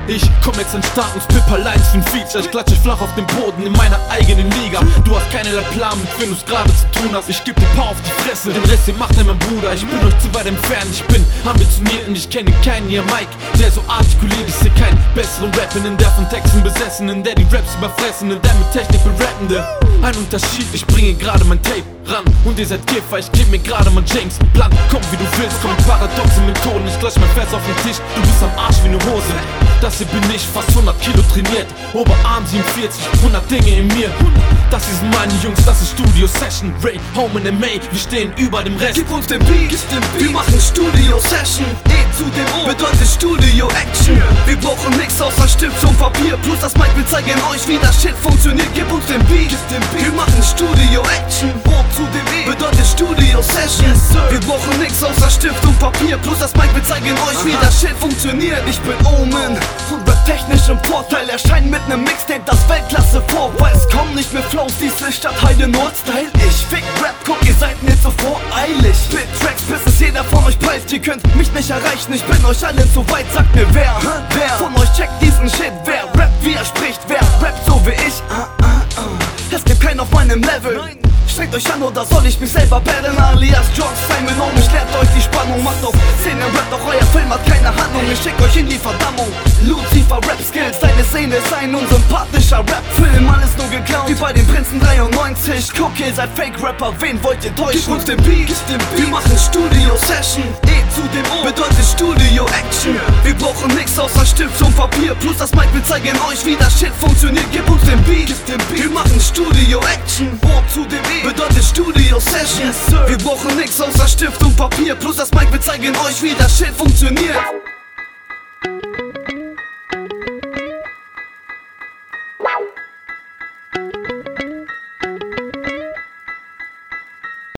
Ich komm jetzt an Start und Pipper Lines für ein Feature. Ich klatsche flach auf dem Boden in meiner eigenen Liga. Du hast keinerlei Plan, mit wem du's gerade zu tun hast. Ich geb dir Paar auf die Fresse, den Rest den macht mein Bruder. Ich bin euch zu weit entfernt, ich bin ambitioniert und ich kenne keinen hier Mike, der so artikuliert. Ich seh keinen besseren Rappenden, der von Texten besessenen, der die Raps überfressenen, der mit Technik berappende. Ein Unterschied, ich bringe gerade mein Tape ran und ihr seid Kiffer, ich geb mir gerade mein James Blunt. Komm wie du willst, komm mit paradoxe Methoden. Ich klatsch mein Fest auf den Tisch, du bist am Arsch wie ne Hose. Das hier bin ich, fast 100 Kilo trainiert, Oberarm 47, 100 Dinge in mir. Das hier sind meine Jungs, das ist Studio Session. Ray, Home in MA, wir stehen über dem Rest. Gib uns den Beat, wir machen Studio Session. Zu dem O bedeutet Studio Action. Wir brauchen nix außer Stift und Papier, plus das Mic, wir zeigen euch wie das Shit funktioniert. Gib uns den Beat, wir machen Studio Action. O zu dem E bedeutet Studio Session. Wir brauchen nix außer Stift und Papier, plus das Mic, wir zeigen euch wie das Shit funktioniert. Ich bin Omen und rap technisch im Vorteil, erscheint mit nem Mixtape, das Weltklasse vor. Weil es kommen nicht mehr Flows, dies ist statt Heide Nordstyle. Ich fick Rap, guck, ihr seid mir zu voreilig. Spit Tracks, bis es jeder von euch preist. Ihr könnt mich nicht erreichen, ich bin euch allen zu weit. Sagt mir wer von euch checkt diesen Shit, wer rappt wie er spricht, wer rappt so wie ich. Es gibt keinen auf meinem Level. Strengt euch an oder soll ich mich selber battlen? Alias John Simon Home, ich lehrt euch die Spannung. Macht auf Szene, rappt, doch euer Film hat keine Handlung. Ich schick euch in die Verdammung. Lucifer Rap Skills, deine Szene ist ein unsympathischer Rap-Film. Alles nur geklaut, wie bei den Prinzen 93. Guck, ihr seid Fake-Rapper, wen wollt ihr täuschen? Gib uns den Beat, wir machen Studio Session. Zu dem O bedeutet Studio Action. Wir brauchen nix außer Stift und Papier, plus das Mic, wir zeigen euch wie das Shit funktioniert. Gib uns den Beat, wir machen Studio Action. O zu dem E bedeutet Studio Session. Wir brauchen nix außer Stift und Papier, plus das Mic, wir zeigen euch wie das Shit funktioniert.